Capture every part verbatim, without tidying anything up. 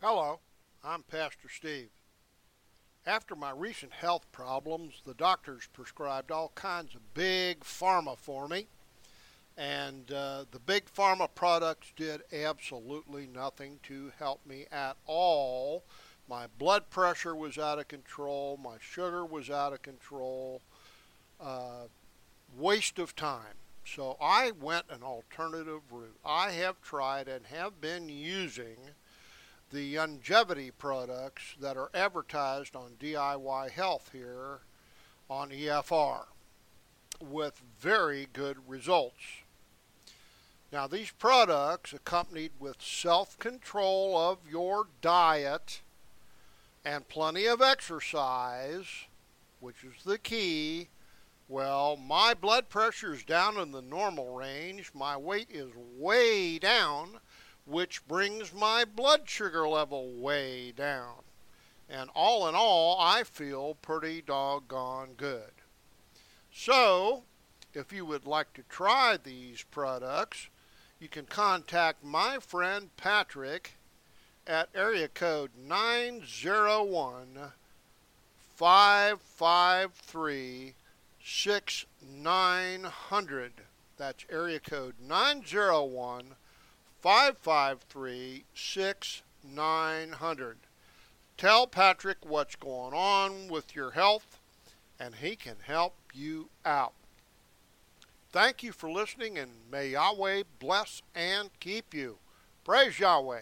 Hello, I'm Pastor Steve. After my recent health problems, the doctors prescribed all kinds of big pharma for me, and uh, the big pharma products did absolutely nothing to help me at all. My blood pressure was out of control, my sugar was out of control, uh, waste of time. So I went an alternative route. I have tried and have been using the longevity products that are advertised on D I Y Health here on E F R with very good results. Now, these products, accompanied with self control of your diet and plenty of exercise, which is the key, well, my blood pressure is down in the normal range, my weight is way down, which brings my blood sugar level way down. And all in all, I feel pretty doggone good. So, if you would like to try these products, you can contact my friend Patrick at area code nine zero one, five five three, six nine zero zero. That's area code nine zero one, five five three, six nine zero zero. Tell Patrick what's going on with your health, and he can help you out. Thank you for listening, and may Yahweh bless and keep you. Praise Yahweh.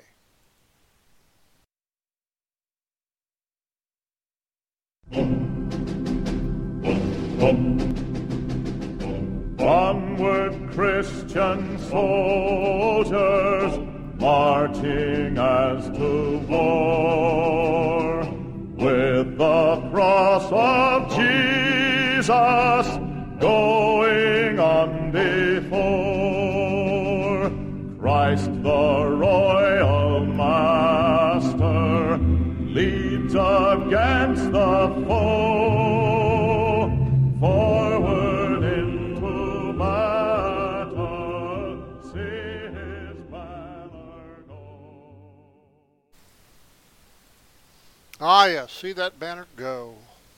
Onward, Christian soldiers, marching as to war, with the cross of Jesus going on before. Christ the royal master leads against the foe, forward into battle, see his banner go. Ah, yes, see that banner go.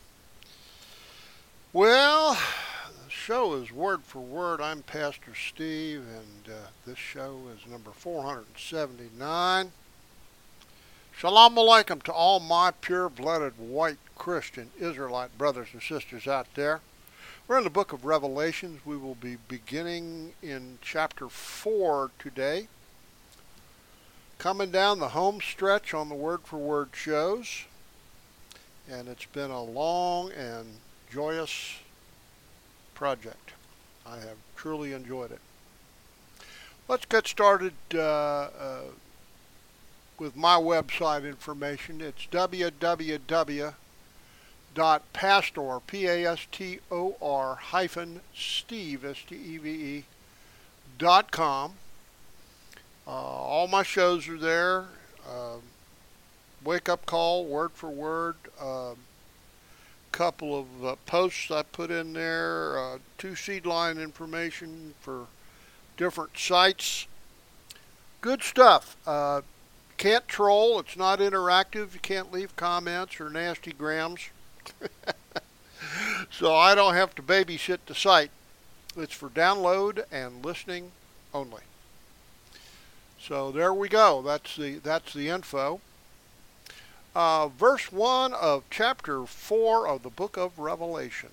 Well, the show is word for word. I'm Pastor Steve, and uh, this show is number four seventy-nine. Shalom Aleichem to all my pure-blooded white Christian Israelite brothers and sisters out there. We're in the book of Revelations. We will be beginning in chapter four today. Coming down the home stretch on the Word for Word shows. And it's been a long and joyous project. I have truly enjoyed it. Let's get started uh, uh, with my website information. It's w w w dot pastor, P A S T O R, hyphen Steve, S T E V E, dot com. Uh, all my shows are there. Uh, Wake Up Call, Word for Word, a uh, couple of uh, posts I put in there, uh, two seed line information for different sites. Good stuff. Uh, can't troll. It's not interactive. You can't leave comments or nasty grams. So I don't have to babysit the site. It's for download and listening only. So there we go. That's the that's the info. Uh, verse one of chapter four of the book of Revelation.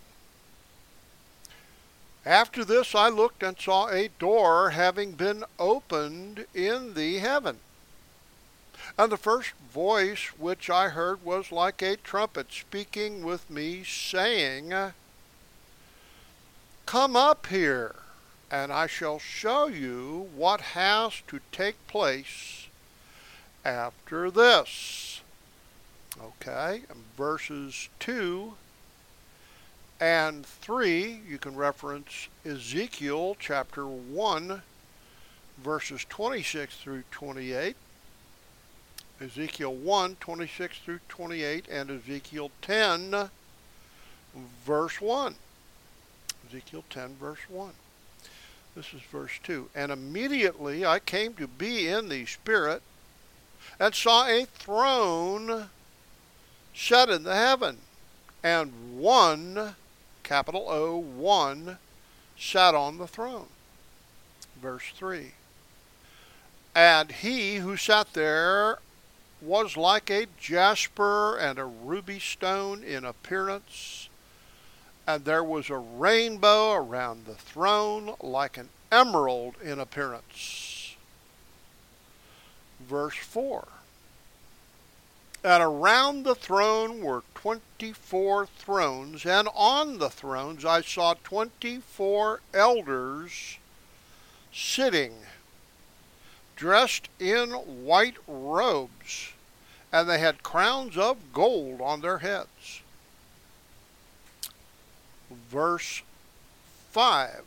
After this I looked and saw a door having been opened in the heaven. And the first voice which I heard was like a trumpet speaking with me, saying, Come up here, and I shall show you what has to take place after this. Okay, and verses two and three, you can reference Ezekiel chapter one, verses twenty-six through twenty-eight. Ezekiel one, twenty-six through twenty-eight, and Ezekiel ten, verse one. Ezekiel ten, verse one. This is verse two. And immediately I came to be in the Spirit, and saw a throne set in the heaven, and one, capital O, one, sat on the throne. Verse three. And he who sat there was like a jasper and a ruby stone in appearance, and there was a rainbow around the throne like an emerald in appearance. Verse four. And around the throne were twenty-four thrones, and on the thrones I saw twenty-four elders sitting, dressed in white robes, and they had crowns of gold on their heads. Verse five.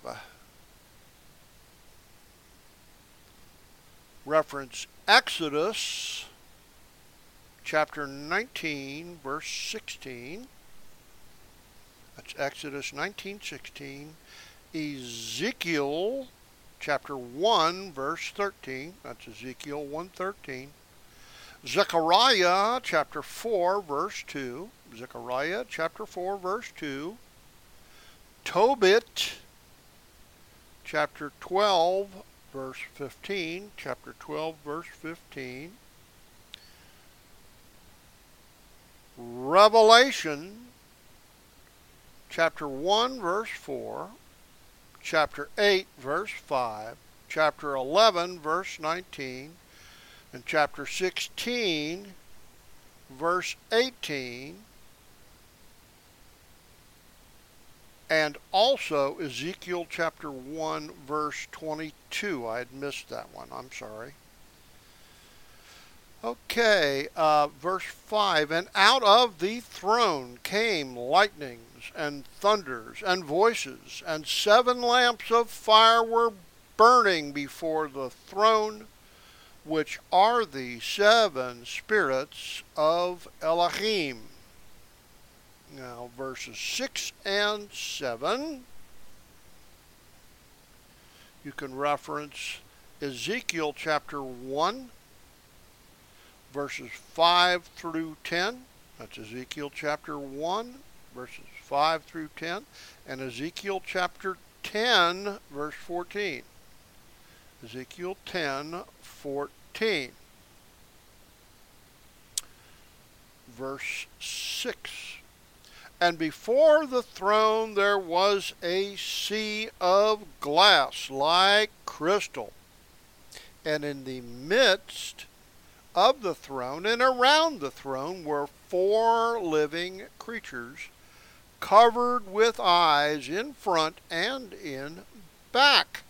Reference Exodus chapter nineteen, verse sixteen. That's Exodus nineteen sixteen. Ezekiel chapter one, verse thirteen. That's Ezekiel one thirteen. Zechariah chapter four, verse two. Zechariah chapter four, verse two. Tobit chapter twelve, verse fifteen. Chapter twelve, verse fifteen. Revelation chapter one, verse four. Chapter eight, verse five, chapter eleven, verse nineteen, and chapter sixteen, verse eighteen, and also Ezekiel chapter one, verse twenty-two. I had missed that one. I'm sorry. Okay, uh, verse five, and out of the throne came lightnings and thunders and voices, and seven lamps of fire were burning before the throne, which are the seven spirits of Elohim. Now, verses six and seven, you can reference Ezekiel chapter one, verses five through ten. That's Ezekiel chapter one, verses five through ten, and Ezekiel chapter ten, verse fourteen. Ezekiel ten, fourteen. Verse six. And before the throne there was a sea of glass like crystal, and in the midst of the throne and around the throne were four living creatures covered with eyes in front and in back.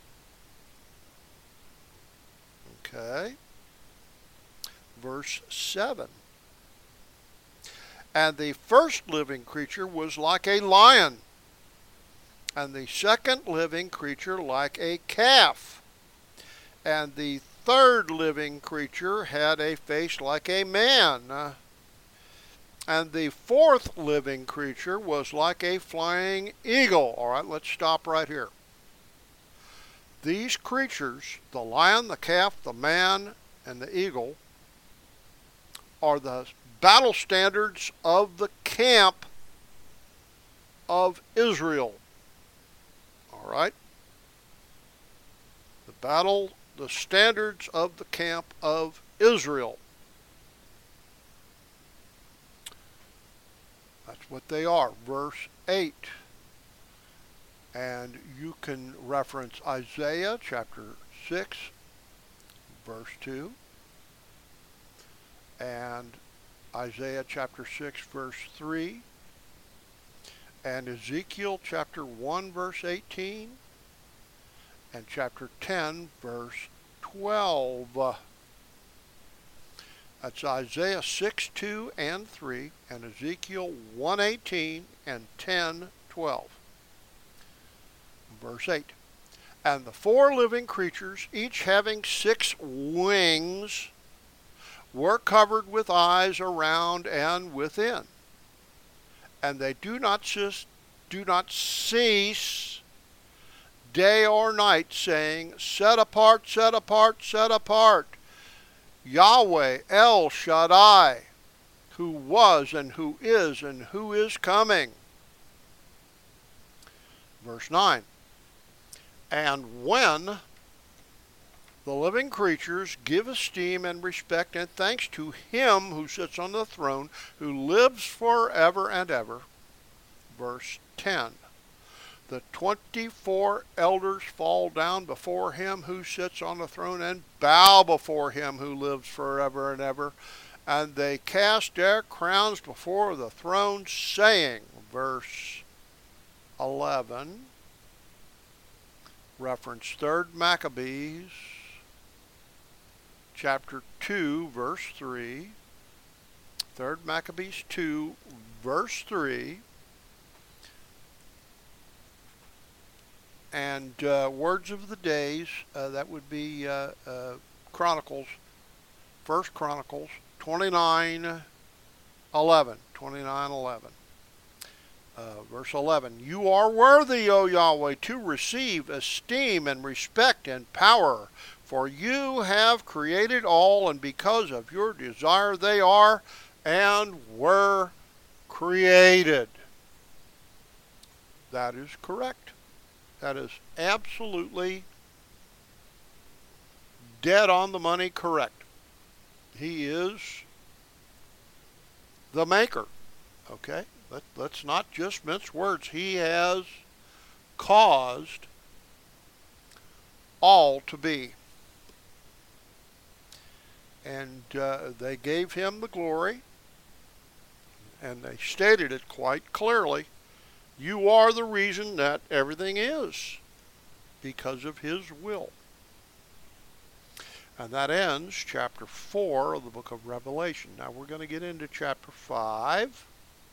Okay. Verse seven. And the first living creature was like a lion, and the second living creature like a calf, and the third living creature had a face like a man, and the fourth living creature was like a flying eagle. All right, let's stop right here. These creatures, the lion, the calf, the man, and the eagle, are the battle standards of the camp of Israel. All right? The battle, the standards of the camp of Israel. That's what they are. Verse eight. And you can reference Isaiah chapter six, verse two. And Isaiah chapter six, verse three, and Ezekiel chapter one, verse eighteen, and chapter ten, verse twelve. That's Isaiah six, two and three, and Ezekiel one, eighteen, and ten, twelve. Verse eight. And the four living creatures, each having six wings, were covered with eyes around and within, and they do not just do not cease day or night, saying, Set apart, set apart, set apart Yahweh El Shaddai, who was and who is and who is coming. Verse nine. And when the living creatures give esteem and respect and thanks to him who sits on the throne, who lives forever and ever. Verse ten. The twenty-four elders fall down before him who sits on the throne and bow before him who lives forever and ever. And they cast their crowns before the throne, saying, verse eleven, reference third Maccabees, chapter two, verse three. third Maccabees two, verse three. And uh, words of the days, uh, that would be uh, uh, Chronicles, First Chronicles twenty-nine eleven. twenty-nine eleven. Uh, verse eleven. You are worthy, O Yahweh, to receive esteem and respect and power, for you have created all, and because of your desire they are and were created. That is correct. That is absolutely dead on the money correct. He is the maker. Okay? Let, let's not just mince words. He has caused all to be. And uh, they gave him the glory, and they stated it quite clearly. You are the reason that everything is, because of his will. And that ends chapter four of the book of Revelation. Now we're going to get into chapter five.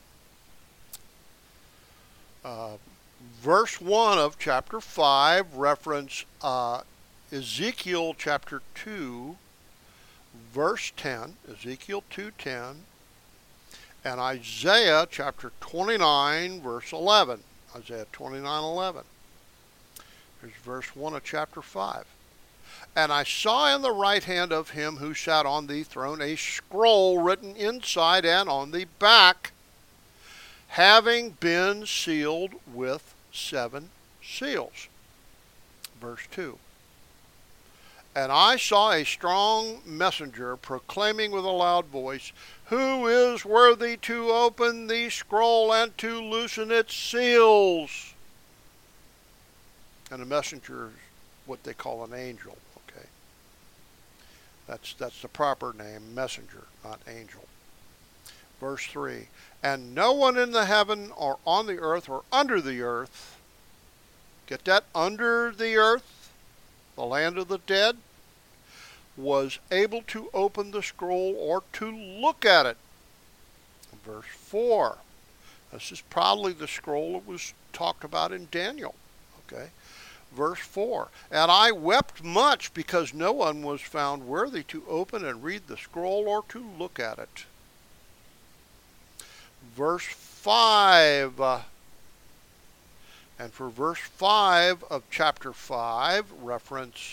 Uh, verse one of chapter five reference uh, Ezekiel chapter two, verse ten, Ezekiel two ten. And Isaiah chapter twenty-nine, verse eleven. Isaiah twenty-nine eleven. Here's verse one of chapter five. And I saw in the right hand of him who sat on the throne a scroll written inside and on the back, having been sealed with seven seals. Verse two. And I saw a strong messenger proclaiming with a loud voice, Who is worthy to open the scroll and to loosen its seals? And a messenger is what they call an angel. Okay, that's that's the proper name, messenger, not angel. Verse three. And no one in the heaven or on the earth or under the earth, get that, under the earth, the land of the dead, was able to open the scroll or to look at it. Verse four. This is probably the scroll that was talked about in Daniel. Okay. Verse four. And I wept much because no one was found worthy to open and read the scroll or to look at it. Verse five. Uh, and for verse five of chapter five, reference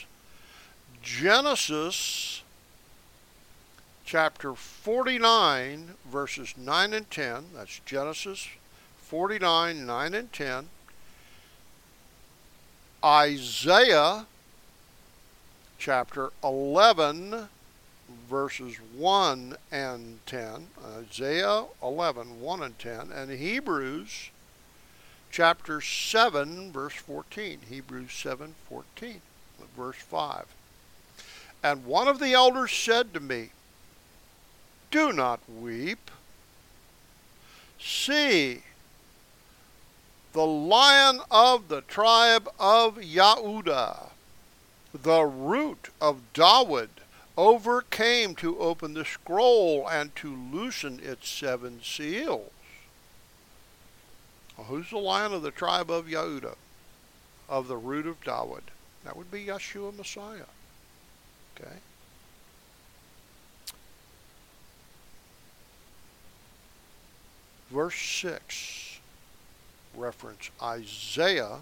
Genesis chapter forty-nine, verses nine and ten. That's Genesis forty-nine, nine and ten. Isaiah chapter eleven, verses one and ten. Isaiah eleven, one and ten. And Hebrews chapter seven, verse fourteen. Hebrews seven, fourteen. Verse five. And one of the elders said to me, Do not weep. See, the Lion of the tribe of Yehudah, the root of David, overcame to open the scroll and to loosen its seven seals. Well, who's the Lion of the tribe of Yehudah, of the root of David? That would be Yeshua Messiah. Okay. Verse six, reference Isaiah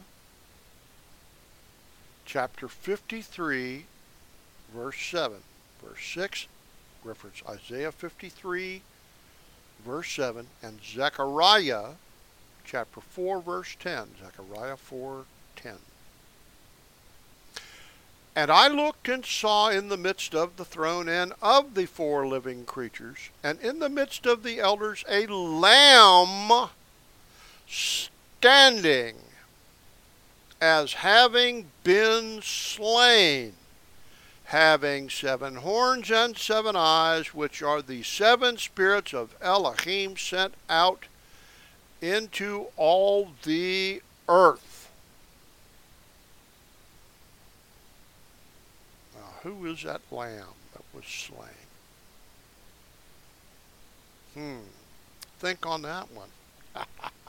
chapter fifty-three, verse seven. Verse six, reference Isaiah fifty-three, verse seven, and Zechariah chapter four, verse ten. Zechariah four, ten. And I looked and saw in the midst of the throne and of the four living creatures, and in the midst of the elders, a lamb standing, as having been slain, having seven horns and seven eyes, which are the seven spirits of Elohim sent out into all the earth. Who is that lamb that was slain? Hmm. Think on that one.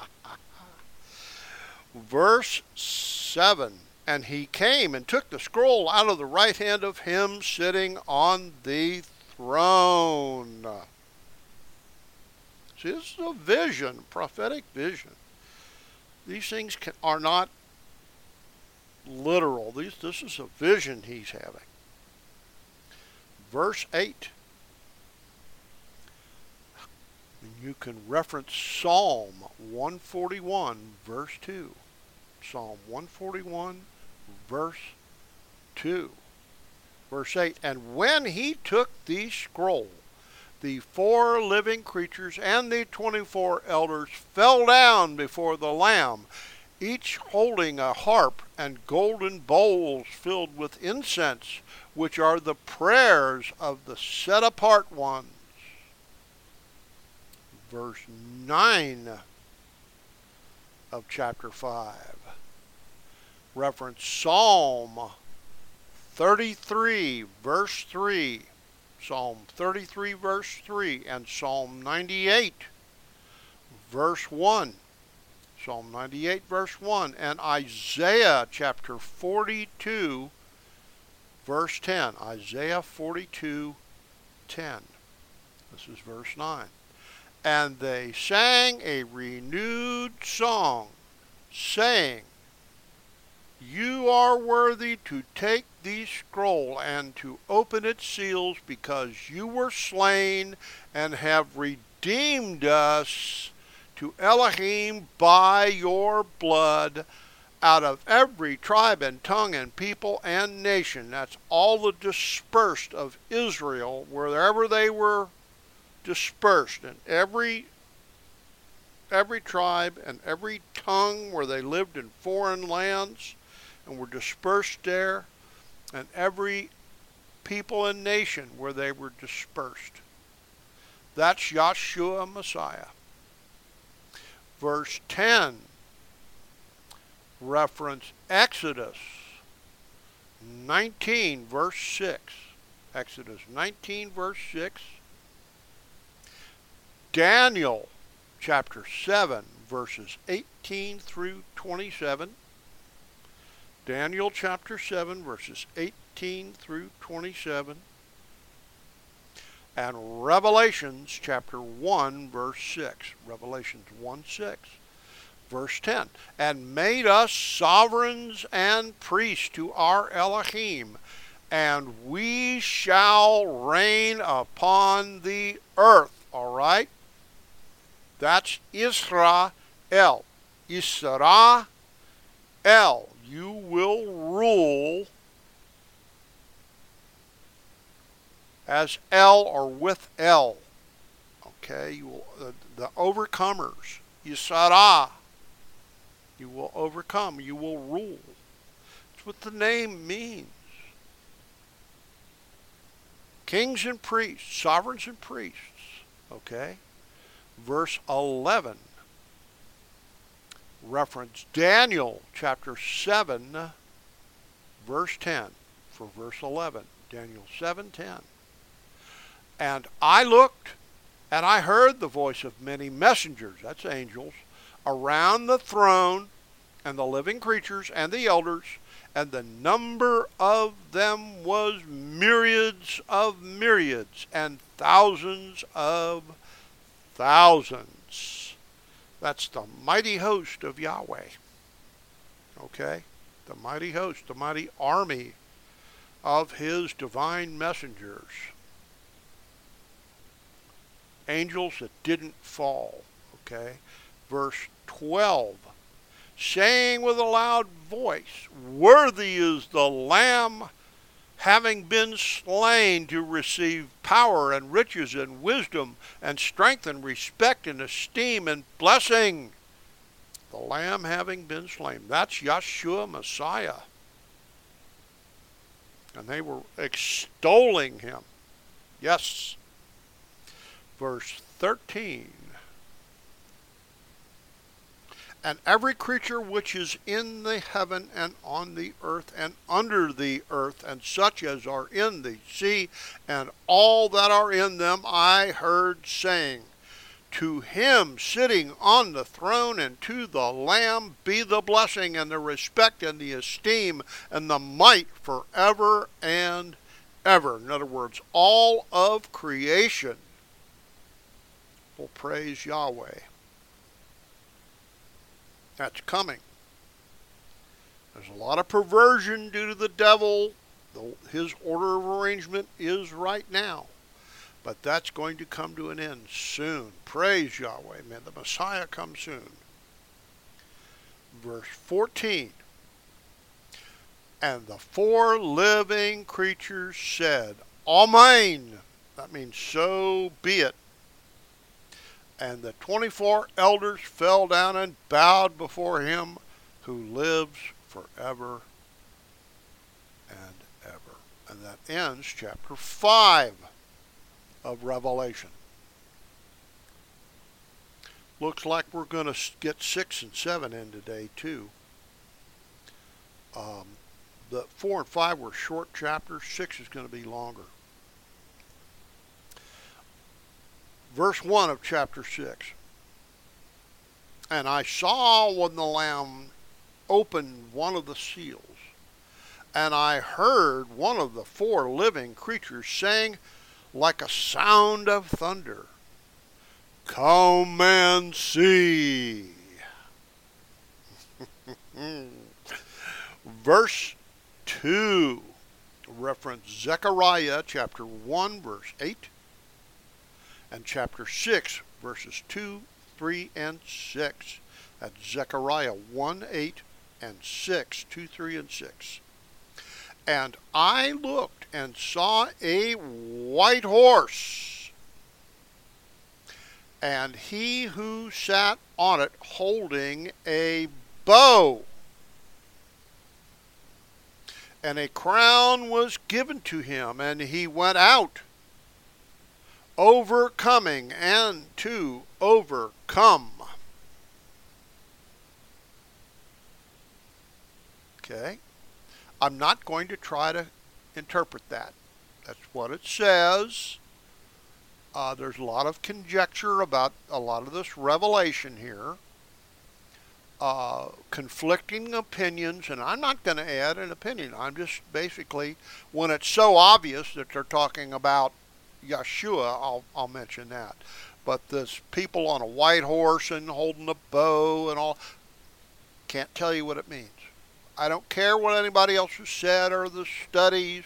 Verse seven. And he came and took the scroll out of the right hand of him sitting on the throne. See, this is a vision, prophetic vision. These things can, are not literal. These, this is a vision he's having. Verse eight. And you can reference Psalm one forty-one, verse two. Psalm one forty-one, verse two. Verse eight. And when he took the scroll, the four living creatures and the twenty-four elders fell down before the Lamb, each holding a harp and golden bowls filled with incense, which are the prayers of the set-apart ones. Verse nine of chapter five. Reference Psalm thirty-three, verse three. Psalm thirty-three, verse three, and Psalm ninety-eight, verse one. Psalm ninety-eight, verse one, and Isaiah chapter forty-two, verse ten. Isaiah forty-two, ten. This is verse nine. And they sang a renewed song, saying, You are worthy to take the scroll and to open its seals, because you were slain and have redeemed us to Elohim by your blood out of every tribe and tongue and people and nation. That's all the dispersed of Israel, wherever they were dispersed, and every every tribe and every tongue where they lived in foreign lands and were dispersed there, and every people and nation where they were dispersed. That's Yahshua Messiah. Verse ten, reference Exodus nineteen, verse six. Exodus nineteen, verse six. Daniel chapter seven, verses eighteen through twenty-seven. Daniel chapter seven, verses eighteen through twenty-seven. And Revelations chapter one, verse six. Revelations one, six. Verse ten. And made us sovereigns and priests to our Elohim, and we shall reign upon the earth. All right? That's Israel. Israel. You will rule as El or with El. Okay, you will, uh, the overcomers. Yisara. You will overcome. You will rule. That's what the name means. Kings and priests, sovereigns and priests. Okay. Verse eleven. Reference Daniel chapter seven, verse ten. For verse eleven. Daniel seven, ten. And I looked, and I heard the voice of many messengers, that's angels, around the throne, and the living creatures, and the elders, and the number of them was myriads of myriads, and thousands of thousands. That's the mighty host of Yahweh. Okay? The mighty host, the mighty army of his divine messengers. angels that didn't fall. Okay, verse twelve, saying with a loud voice, worthy is the Lamb, having been slain, to receive power and riches and wisdom and strength and respect and esteem and blessing. The Lamb having been slain. That's Yeshua Messiah. And they were extolling him. Yes. Verse thirteen. And every creature which is in the heaven and on the earth and under the earth, and such as are in the sea, and all that are in them, I heard saying, to him sitting on the throne and to the Lamb be the blessing and the respect and the esteem and the might forever and ever. In other words, all of creation will praise Yahweh. That's coming. There's a lot of perversion due to the devil. His order of arrangement is right now. But that's going to come to an end soon. Praise Yahweh. May the Messiah come soon. Verse fourteen. And the four living creatures said, Amen. That means so be it. And the twenty-four elders fell down and bowed before him who lives forever and ever. And that ends chapter five of Revelation. Looks like we're going to get six and seven in today too. Um, the four and five were short chapters. Six is going to be longer. Verse one of chapter six. And I saw when the Lamb opened one of the seals, and I heard one of the four living creatures saying, like a sound of thunder, come and see. Verse two, reference Zechariah chapter one, verse eight. And chapter six, verses two, three, and six. That's Zechariah one, eight, and six, two, three, and six. And I looked and saw a white horse, and he who sat on it holding a bow. And a crown was given to him, and he went out, overcoming and to overcome. Okay. I'm not going to try to interpret that. That's what it says. Uh, there's a lot of conjecture about a lot of this revelation here. Uh, conflicting opinions, and I'm not going to add an opinion. I'm just basically, when it's so obvious that they're talking about Yeshua, I'll, I'll mention that. But this people on a white horse and holding a bow and all, can't tell you what it means. I don't care what anybody else has said or the studies.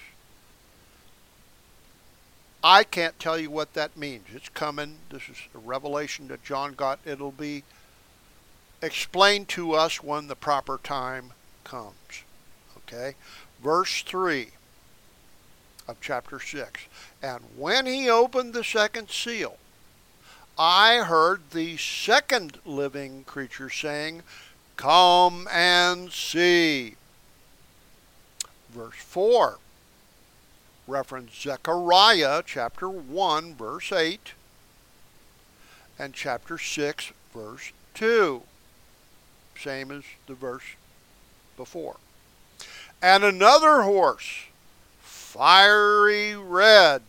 I can't tell you what that means. It's coming. This is a revelation that John got. It'll be explained to us when the proper time comes. Okay? Verse three of chapter six. And when he opened the second seal, I heard the second living creature saying, come and see. Verse four, reference Zechariah chapter one, verse eight, and chapter six, verse two. Same as the verse before. And another horse, fiery red,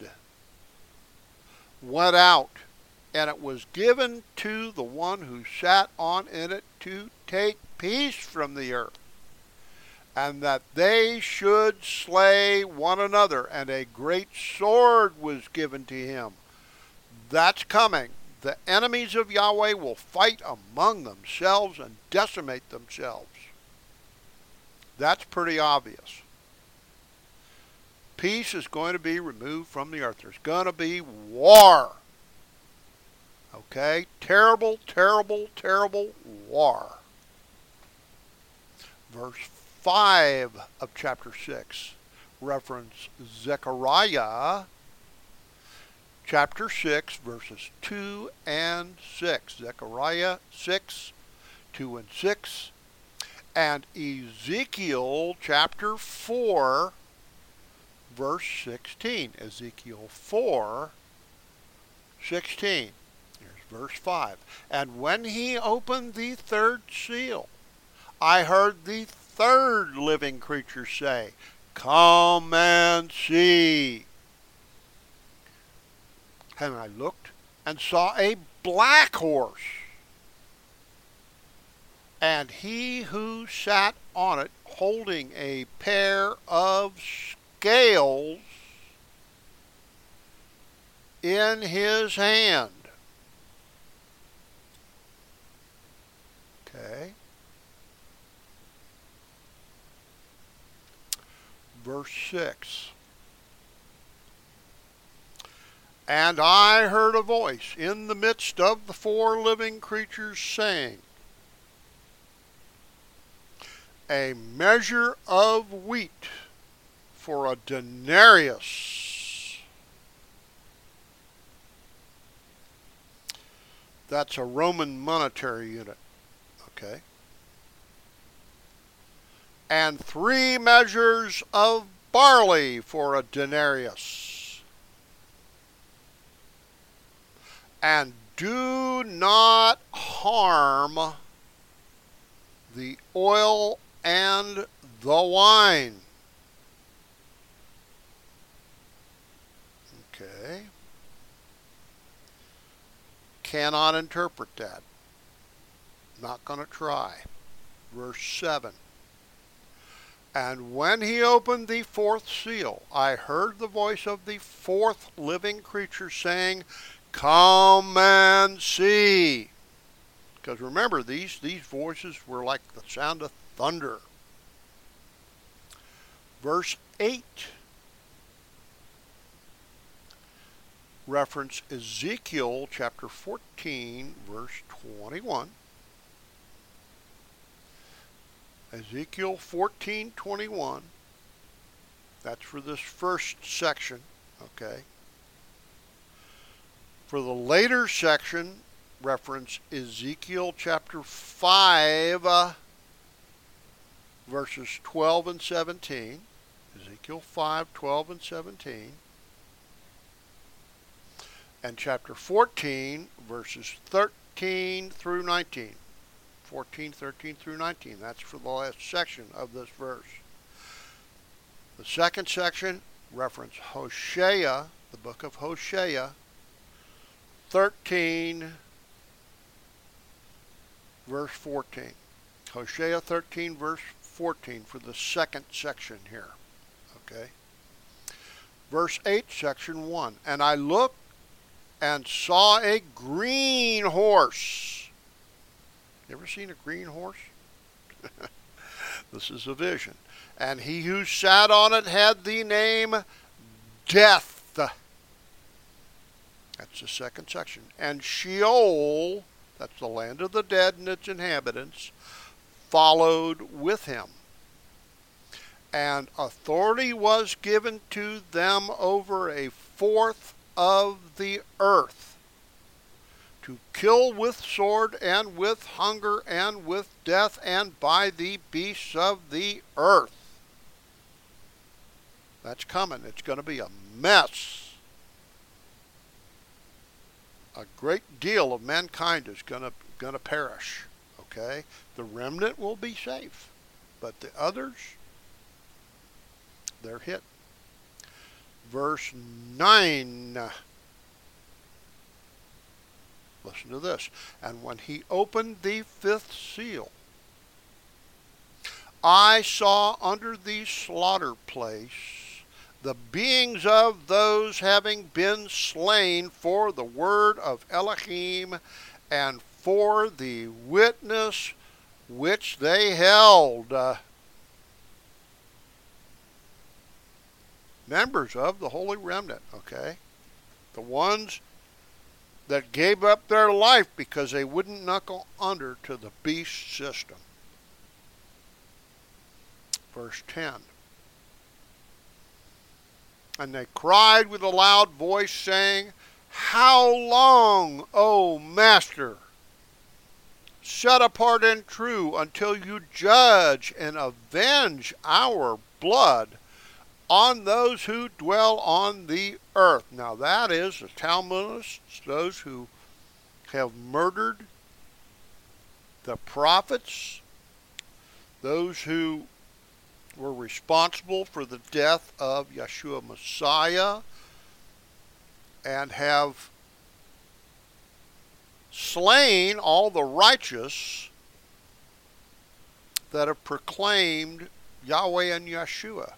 went out, and it was given to the one who sat on in it to take peace from the earth, and that they should slay one another, and a great sword was given to him. That's coming. The enemies of Yahweh will fight among themselves and decimate themselves. That's pretty obvious. Peace is going to be removed from the earth. There's going to be war. Okay? Terrible, terrible, terrible war. Verse five of chapter six, reference Zechariah chapter six, verses two and six. Zechariah six, two and six. And Ezekiel chapter four, verse sixteen. Ezekiel four, sixteen. Here's verse five. And when he opened the third seal, I heard the third living creature say, "Come and see." And I looked and saw a black horse, and he who sat on it holding a pair of scales in his hand. Okay. Verse six. And I heard a voice in the midst of the four living creatures saying, a measure of wheat for a denarius. That's a Roman monetary unit. Okay. And three measures of barley for a denarius. And do not harm the oil and the wine. Okay. Cannot interpret that. Not going to try. Verse seven. And when he opened the fourth seal, I heard the voice of the fourth living creature saying, "Come and see." Because remember, these, these voices were like the sound of thunder. Verse eight. Reference Ezekiel chapter fourteen, verse twenty-one. Ezekiel fourteen twenty-one. That's for this first section, okay? For the later section, reference Ezekiel chapter five, uh, verses twelve and seventeen. Ezekiel five, twelve and seventeen. And chapter fourteen, verses thirteen through nineteen. fourteen, thirteen through nineteen. That's for the last section of this verse. The second section, reference Hosea, the book of Hosea, thirteen, verse fourteen. Hosea thirteen, verse fourteen for the second section here. Okay. Verse eight, section one. And I looked and saw a green horse. You ever seen a green horse? This is a vision. And he who sat on it had the name Death. That's the second section. And Sheol, that's the land of the dead and its inhabitants, followed with him. And authority was given to them over a fourth of the earth, to kill with sword and with hunger and with death and by the beasts of the earth. That's coming. It's going to be a mess. A great deal of mankind is going to going to perish. Okay? The remnant will be safe, but the others, they're hit. Verse nine. Listen to this. And when he opened the fifth seal, I saw under the slaughter place the beings of those having been slain for the word of Elohim and for the witness which they held. Uh, members of the Holy Remnant, okay? The ones that gave up their life because they wouldn't knuckle under to the beast system. Verse ten. And they cried with a loud voice, saying, How long, O Master, set apart and true, until you judge and avenge our blood on those who dwell on the earth? Now that is the Talmudists, those who have murdered the prophets, those who were responsible for the death of Yeshua Messiah, and have slain all the righteous that have proclaimed Yahweh and Yeshua.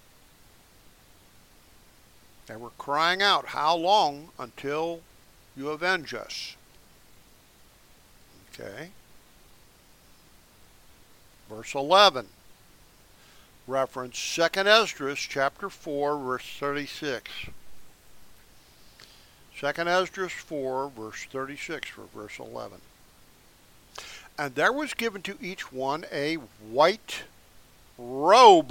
They were crying out, How long until you avenge us? Okay. Verse eleven. Reference Second Esdras chapter four, verse thirty-six. Second Esdras four, verse thirty-six for verse eleven. And there was given to each one a white robe,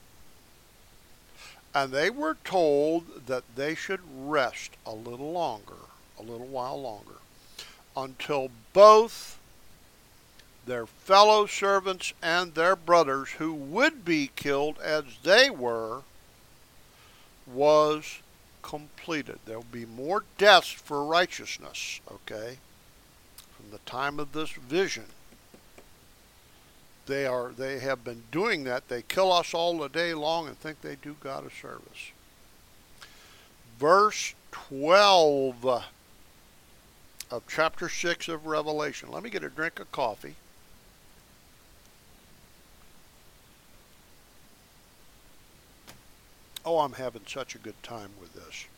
and they were told that they should rest a little longer, a little while longer, until both their fellow servants and their brothers, who would be killed as they were, was completed. There will be more deaths for righteousness, okay, from the time of this vision. They are, they have been doing that. They kill us all the day long and think they do God a service. Verse twelve of chapter six of Revelation. Let me get a drink of coffee. Oh, I'm having such a good time with this.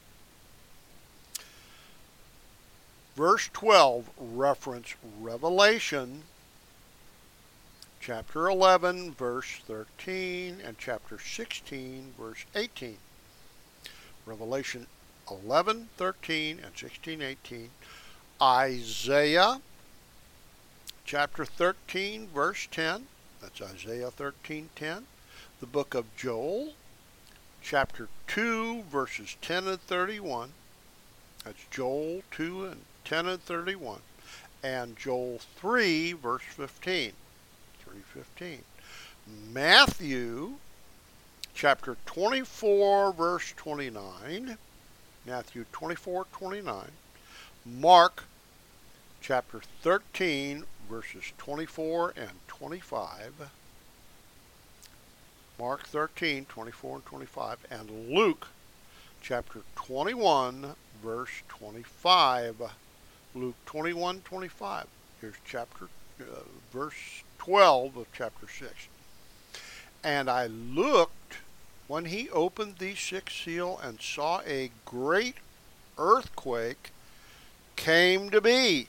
Verse twelve, reference Revelation, chapter eleven, verse thirteen, and chapter sixteen, verse eighteen. Revelation eleven, thirteen, and sixteen, eighteen. Isaiah, chapter thirteen, verse ten. That's Isaiah thirteen, ten. The book of Joel, chapter two, verses ten and thirty-one. That's Joel two and ten and thirty-one. And Joel three, verse fifteen. three fifteen. Matthew, chapter twenty-four, verse twenty-nine. Matthew twenty-four, twenty-nine. Mark, chapter thirteen, verses twenty-four and twenty-five. Mark thirteen, twenty-four and twenty-five, and Luke chapter twenty-one, verse twenty-five. Luke twenty-one, twenty-five. Here's chapter, uh, verse twelve of chapter six. And I looked when he opened the sixth seal and saw a great earthquake came to be.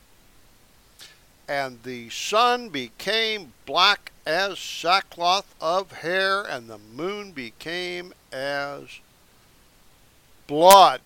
And the sun became black as sackcloth of hair, and the moon became as blood.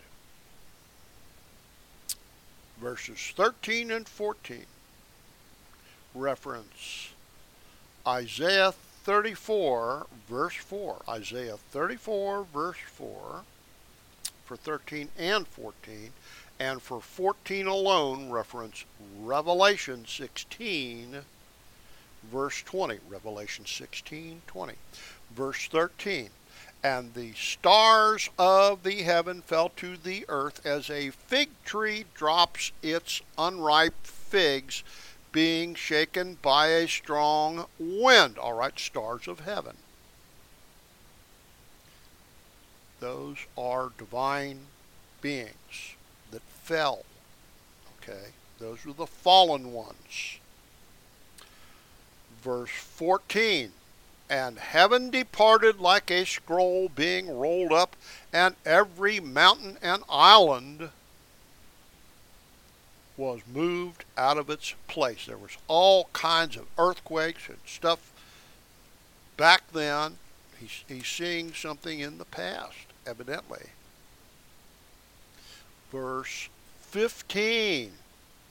Verses thirteen and fourteen. Reference Isaiah thirty-four, verse four. Isaiah thirty-four, verse four, for thirteen and fourteen. And for fourteen alone, reference Revelation sixteen, verse twenty. Revelation sixteen, twenty. Verse thirteen. And the stars of the heaven fell to the earth as a fig tree drops its unripe figs, being shaken by a strong wind. All right, stars of heaven. Those are divine beings that fell. Okay, those were the fallen ones. Verse fourteen. And heaven departed like a scroll being rolled up, and every mountain and island was moved out of its place. There was all kinds of earthquakes and stuff back then. He's, he's seeing something in the past, evidently. Verse fifteen.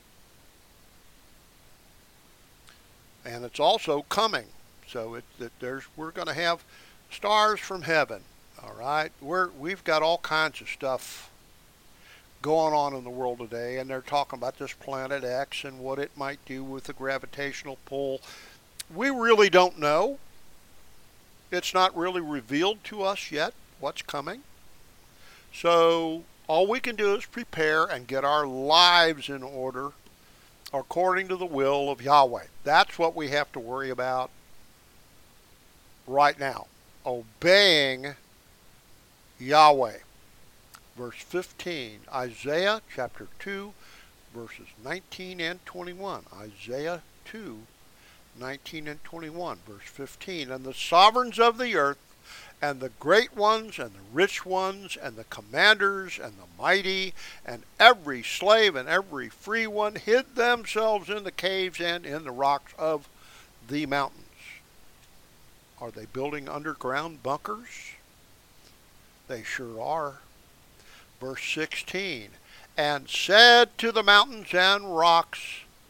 And it's also coming. So it, it, there's we're going to have stars from heaven. All right, we're we've got all kinds of stuff going on in the world today, and they're talking about this planet X and what it might do with the gravitational pull. We really don't know. It's not really revealed to us yet what's coming. So all we can do is prepare and get our lives in order according to the will of Yahweh. That's what we have to worry about right now. Obeying Yahweh. Verse fifteen, Isaiah chapter two, verses nineteen and twenty-one. Isaiah two, nineteen and twenty-one, verse fifteen. And the sovereigns of the earth, and the great ones, and the rich ones, and the commanders, and the mighty, and every slave and every free one hid themselves in the caves and in the rocks of the mountains. Are they building underground bunkers? They sure are. Verse sixteen, and said to the mountains and rocks,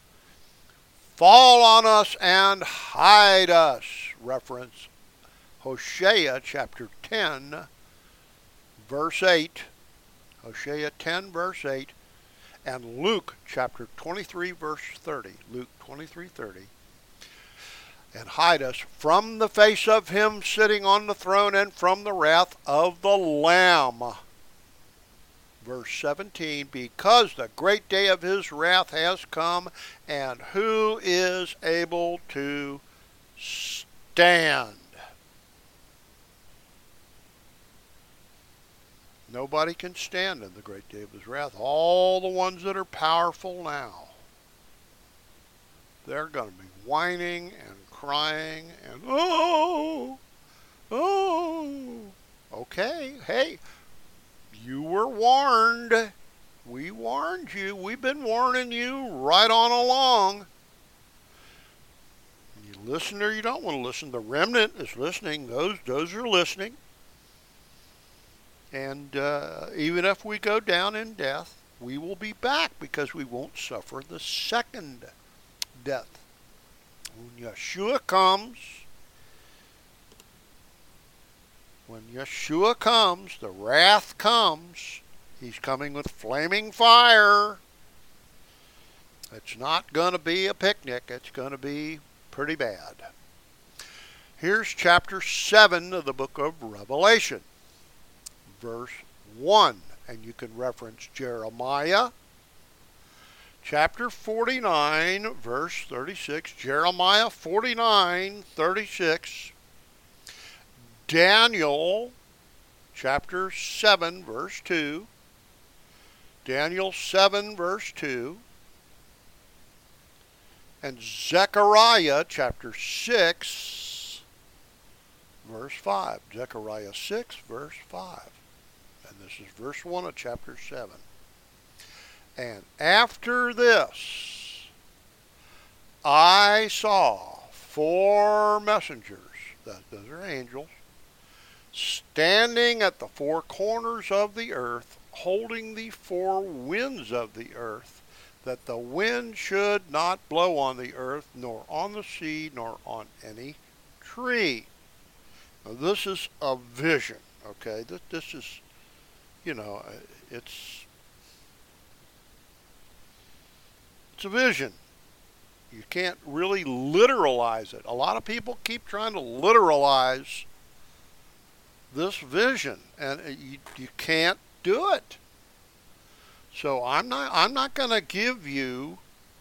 fall on us and hide us. Reference Hosea chapter ten, verse eight. Hosea ten, verse eight. And Luke chapter twenty-three, verse thirty. Luke twenty-three, thirty. And hide us from the face of him sitting on the throne and from the wrath of the Lamb. Verse seventeen, because the great day of his wrath has come, and who is able to stand? Nobody can stand in the great day of his wrath. All the ones that are powerful now, they're going to be whining and crying and, oh, oh. Okay, hey, you were warned. We warned you. We've been warning you right on along. You listen or you don't want to listen. The remnant is listening. Those, those are listening. And uh, even if we go down in death, we will be back because we won't suffer the second death. When Yeshua comes, when Yeshua comes, the wrath comes. He's coming with flaming fire. It's not going to be a picnic. It's going to be pretty bad. Here's chapter seven of the book of Revelation. Verse one, and you can reference Jeremiah chapter forty-nine, verse thirty-six, Jeremiah forty-nine, thirty-six, Daniel chapter seven, verse two, Daniel seven, verse two, and Zechariah chapter six, verse five, Zechariah six, verse five. And this is verse one of chapter seven. And after this, I saw four messengers, that those are angels, standing at the four corners of the earth, holding the four winds of the earth, that the wind should not blow on the earth, nor on the sea, nor on any tree. Now, this is a vision, okay? This, this is, you know, it's it's a vision. You can't really literalize it. A lot of people keep trying to literalize this vision, and you, you can't do it. So I'm not I'm not going to give you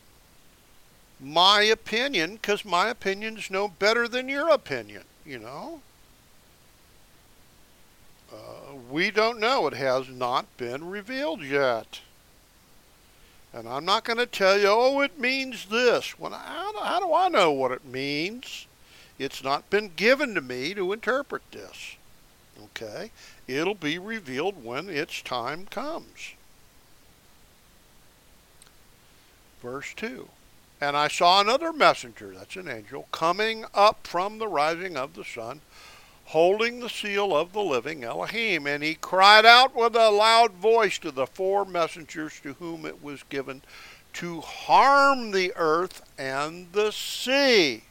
my opinion, because my opinion's no better than your opinion, you know. Uh, we don't know. It has not been revealed yet. And I'm not going to tell you, oh, it means this. Well, how, how do I know what it means? It's not been given to me to interpret this. Okay? It'll be revealed when its time comes. Verse two. And I saw another messenger, that's an angel, coming up from the rising of the sun, holding the seal of the living Elohim. And he cried out with a loud voice to the four messengers to whom it was given to harm the earth and the sea.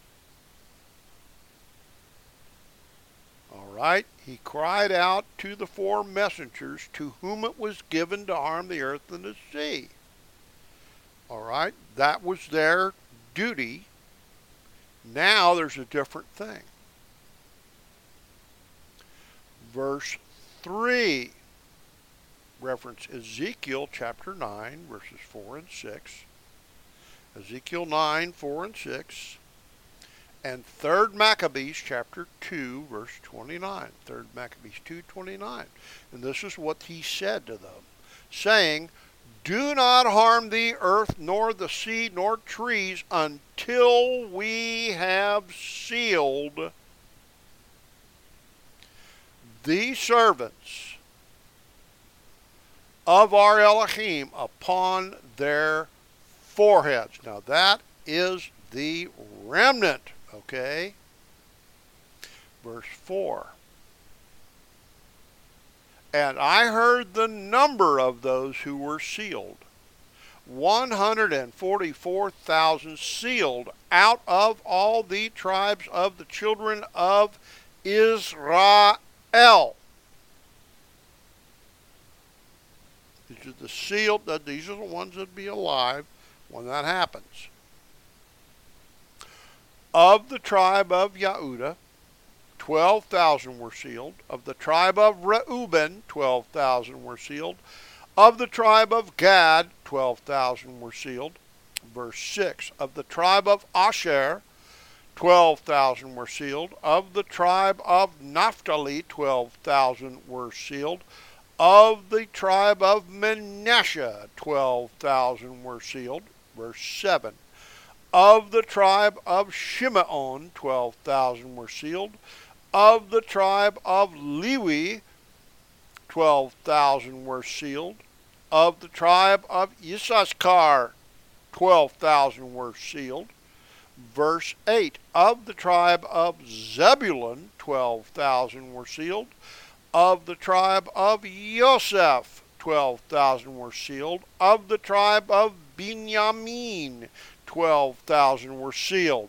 All right, he cried out to the four messengers to whom it was given to harm the earth and the sea. All right, that was their duty. Now there's a different thing. Verse three, reference Ezekiel chapter nine, verses four and six. Ezekiel nine, four and six. And third Maccabees chapter two, verse twenty-nine. third Maccabees two, twenty-nine. And this is what he said to them, saying, do not harm the earth, nor the sea, nor trees, until we have sealed the servants of our Elohim upon their foreheads. Now that is the remnant, okay? Verse four. And I heard the number of those who were sealed, one hundred forty-four thousand sealed out of all the tribes of the children of Israel. These are the sealed, these are the ones that be alive when that happens. Of the tribe of Yehudah, twelve thousand were sealed. Of the tribe of Reuben, twelve thousand were sealed. Of the tribe of Gad, twelve thousand were sealed. Verse six. Of the tribe of Asher, twelve thousand were sealed. Of the tribe of Naphtali, twelve thousand were sealed. Of the tribe of Manasseh, twelve thousand were sealed. Verse seven. Of the tribe of Shimeon, twelve thousand were sealed. Of the tribe of Levi, twelve thousand were sealed. Of the tribe of Issachar, twelve thousand were sealed. Verse eight. Of the tribe of Zebulun, twelve thousand were sealed. Of the tribe of Joseph, twelve thousand were sealed. Of the tribe of Benjamin, twelve thousand were sealed.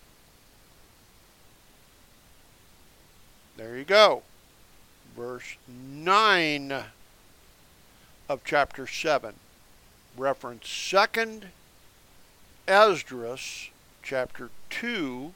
There you go. Verse nine of chapter seven. Reference second Esdras chapter two,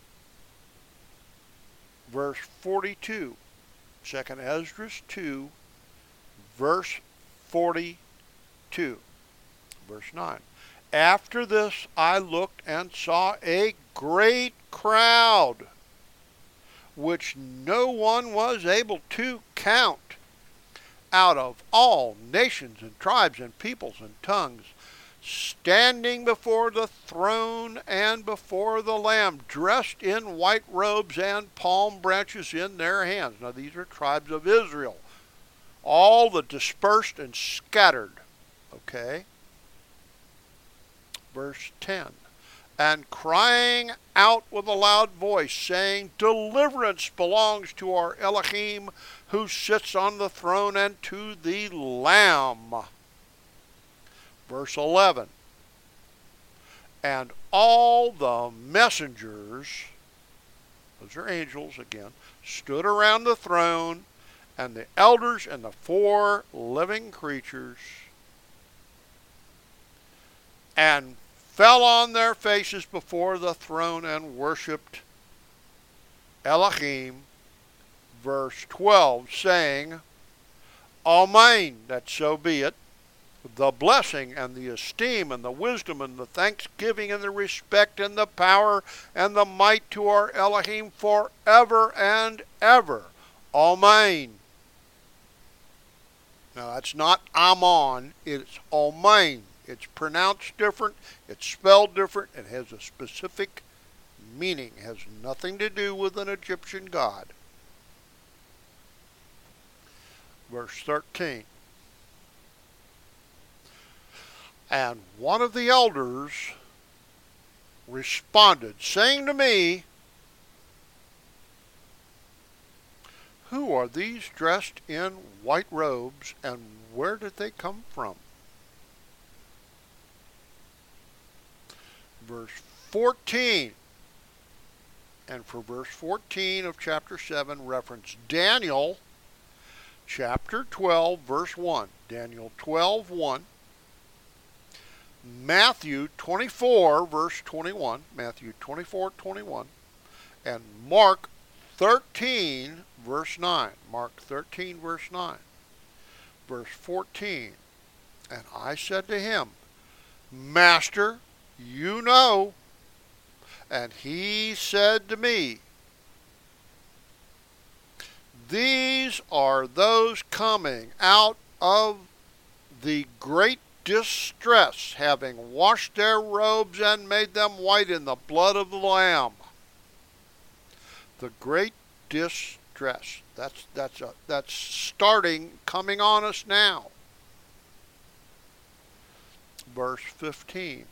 verse forty-two. second Esdras two, verse forty-two. Verse nine. After this I looked and saw a great crowd, which no one was able to count, out of all nations and tribes and peoples and tongues, standing before the throne and before the Lamb, dressed in white robes and palm branches in their hands. Now these are tribes of Israel, all the dispersed and scattered. Okay? Verse ten. And crying out with a loud voice, saying, deliverance belongs to our Elohim, who sits on the throne, and to the Lamb. Verse eleven. And all the messengers, those are angels again, stood around the throne, and the elders and the four living creatures, and fell on their faces before the throne and worshipped Elohim. Verse twelve, saying, Amen, that so be it. The blessing and the esteem and the wisdom and the thanksgiving and the respect and the power and the might to our Elohim forever and ever. Amen. Now that's not Amen, it's Amen. It's pronounced different, it's spelled different, it has a specific meaning. It has nothing to do with an Egyptian god. Verse thirteen. And one of the elders responded, saying to me, Who are these dressed in white robes, and where did they come from? Verse fourteen. And for verse fourteen of chapter seven, reference Daniel chapter twelve, verse one. Daniel twelve, one. Matthew twenty-four, verse twenty-one. Matthew twenty-four, twenty-one. And Mark thirteen, verse nine. Mark thirteen, verse nine. Verse fourteen. And I said to him, Master, you know. And he said to me, these are those coming out of the great distress, having washed their robes and made them white in the blood of the Lamb. The great distress. That's that's a, that's starting, coming on us now. Verse fifteen.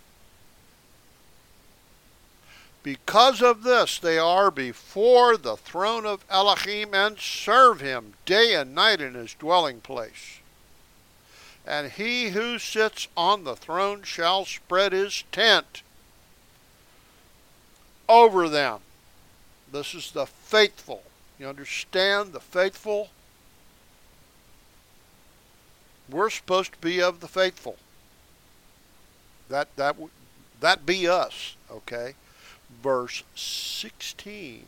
Because of this, they are before the throne of Elohim and serve him day and night in his dwelling place. And he who sits on the throne shall spread his tent over them. This is the faithful. You understand? The faithful. We're supposed to be of the faithful. That that that be us, okay? Verse sixteen.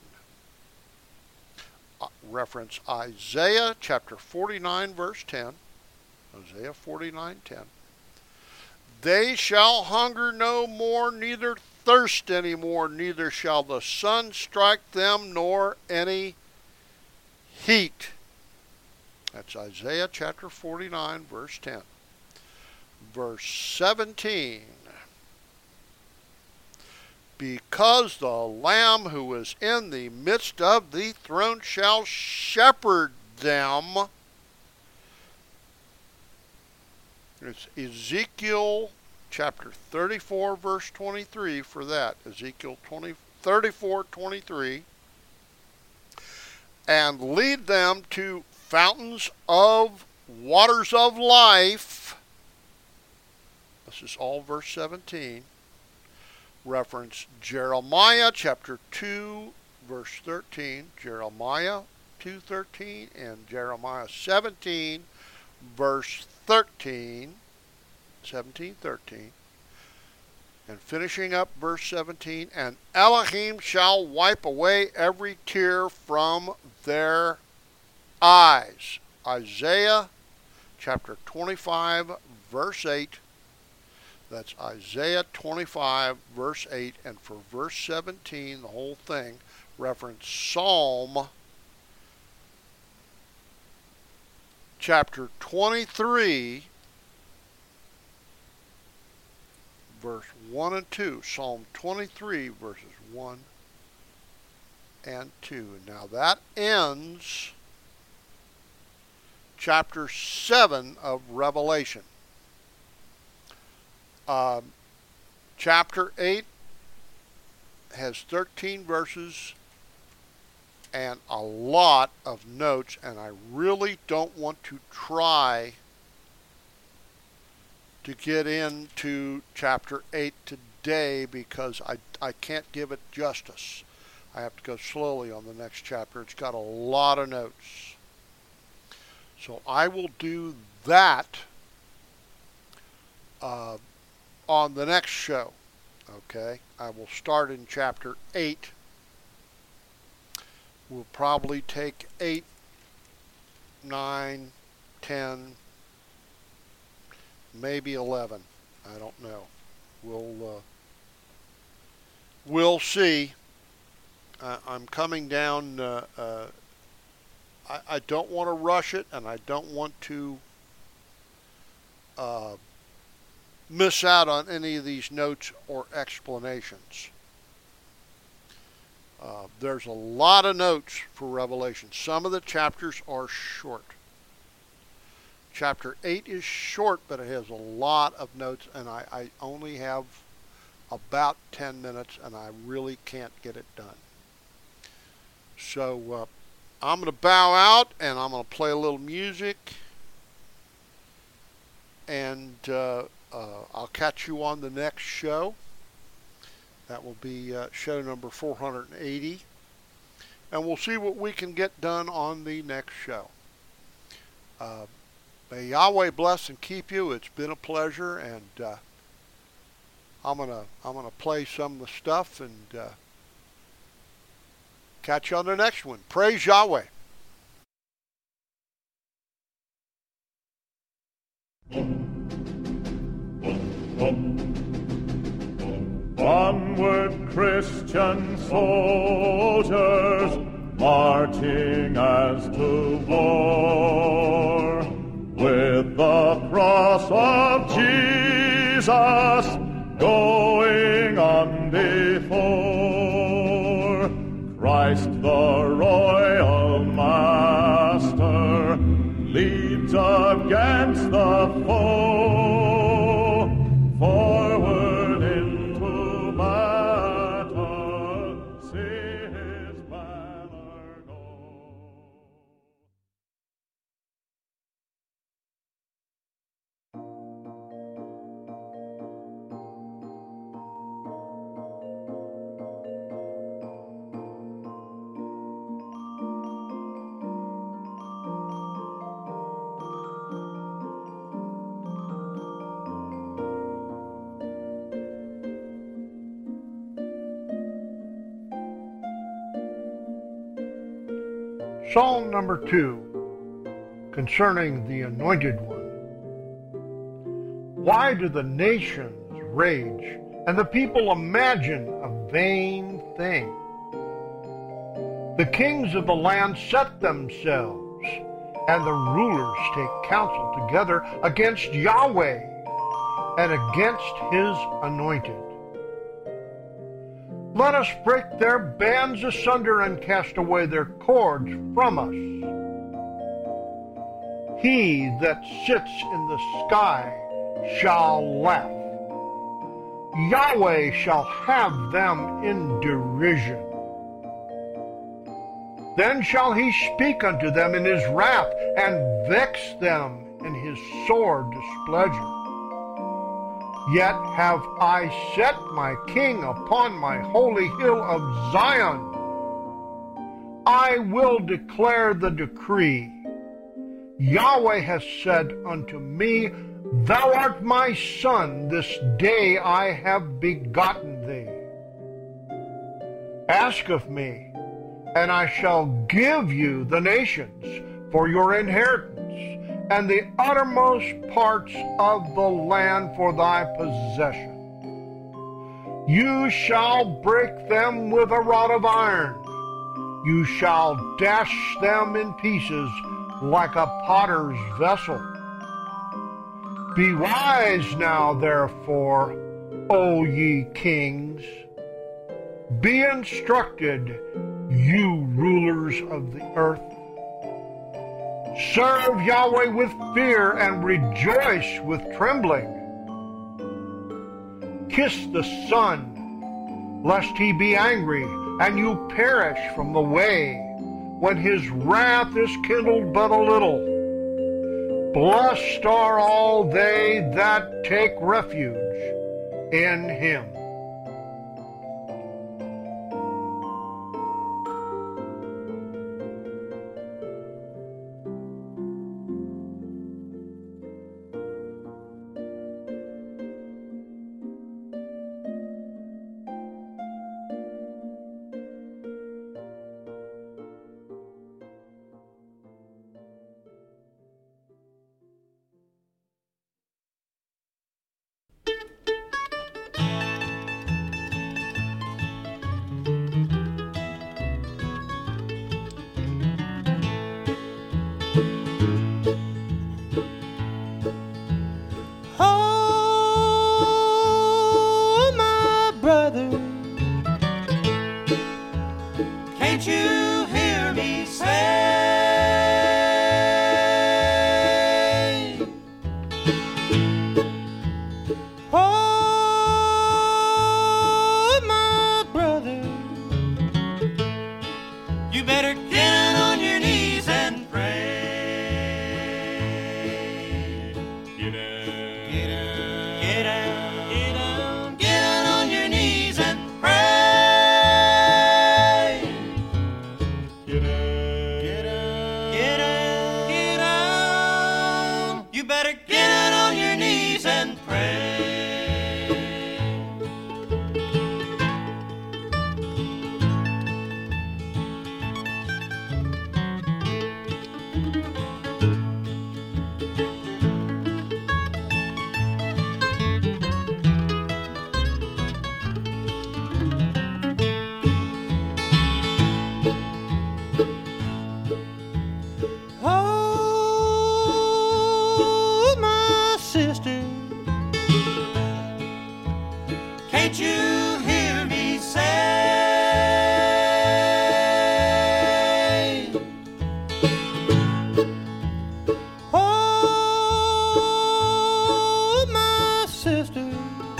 Uh, reference Isaiah chapter forty-nine, verse ten. Isaiah forty-nine, ten. They shall hunger no more, neither thirst any more, neither shall the sun strike them, nor any heat. That's Isaiah chapter forty-nine, verse ten. Verse seventeen. Because the Lamb who is in the midst of the throne shall shepherd them. It's Ezekiel chapter thirty-four, verse twenty-three for that. Ezekiel thirty-four, twenty-three. And lead them to fountains of waters of life. This is all verse seventeen. Reference Jeremiah chapter two, verse thirteen. Jeremiah two, thirteen. And Jeremiah seventeen, verse thirteen. seventeen, thirteen. And finishing up verse seventeen. And Elohim shall wipe away every tear from their eyes. Isaiah chapter twenty-five, verse eight. That's Isaiah twenty-five, verse eight. And for verse seventeen, the whole thing, reference Psalm chapter twenty-three, verse one and two. Psalm twenty-three, verses one and two. Now that ends chapter seven of Revelation. Uh, chapter eight has thirteen verses and a lot of notes, and I really don't want to try to get into chapter eight today because I, I can't give it justice. I have to go slowly on the next chapter. It's got a lot of notes. So I will do that uh, on the next show. Okay, I will start in chapter eight. We'll probably take eight, nine, ten, maybe eleven. I don't know. We'll uh, we'll see. Uh, I'm coming down. Uh, uh, I, I don't want to rush it, and I don't want to uh, miss out on any of these notes or explanations. Uh, there's a lot of notes for Revelation. Some of the chapters are short. Chapter eight is short, but it has a lot of notes, and I, I only have about ten minutes, and I really can't get it done. So, uh, I'm going to bow out, and I'm going to play a little music, and uh, uh, I'll catch you on the next show. That will be uh, show number four hundred eighty, and we'll see what we can get done on the next show. Uh, may Yahweh bless and keep you. It's been a pleasure, and uh, I'm gonna I'm gonna play some of the stuff and uh, catch you on the next one. Praise Yahweh. Onward, Christian soldiers, marching as to war, with the cross of Jesus going on before. Christ the royal master leads against the foe, forward into battle, see his banner go. Psalm number two, concerning the Anointed One. Why do the nations rage, and the people imagine a vain thing? The kings of the land set themselves, and the rulers take counsel together against Yahweh and against his anointed. Let us break their bands asunder and cast away their cords from us. He that sits in the sky shall laugh. Yahweh shall have them in derision. Then shall he speak unto them in his wrath, and vex them in his sore displeasure. Yet have I set my king upon my holy hill of Zion. I will declare the decree. Yahweh has said unto me, Thou art my son, this day I have begotten thee. Ask of me, and I shall give you the nations for your inheritance, and the uttermost parts of the land for thy possession. You shall break them with a rod of iron. You shall dash them in pieces like a potter's vessel. Be wise now, therefore, O ye kings. Be instructed, you rulers of the earth. Serve Yahweh with fear and rejoice with trembling. Kiss the Son, lest he be angry and you perish from the way, when his wrath is kindled but a little. Blessed are all they that take refuge in him. Get down, get down, get down, get down on your knees and pray. Get down, Get down, get down, get down. You better get down on your knees and pray. Oh, my sister, can't you hear me say? Oh, my sister,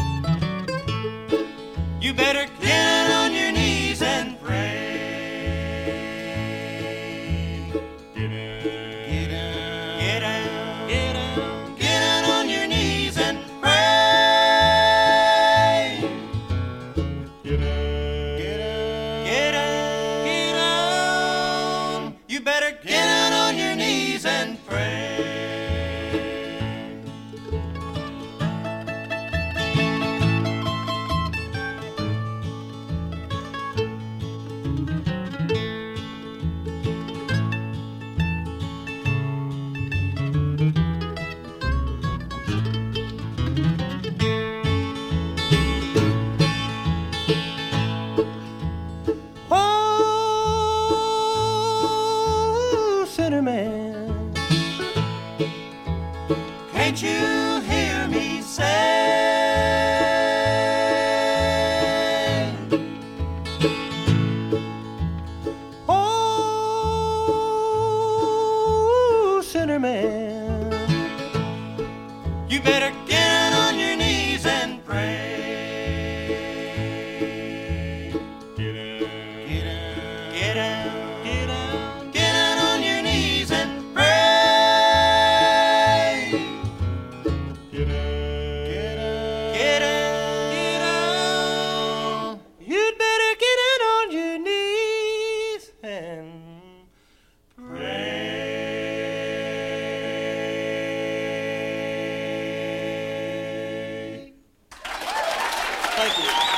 you better get on your knees and pray. get down, Get down, get down, get down on your knees and pray. get down, Get down, get down. You better get down on your knees and pray. Oh, sinner man, can't you hear me say? Oh, sinner man, you better get on your knees and pray. get down, Get down, get down, get down, get down on your knees and pray. get down, Get down, get down. You'd better get down on your knees and pray. Thank you.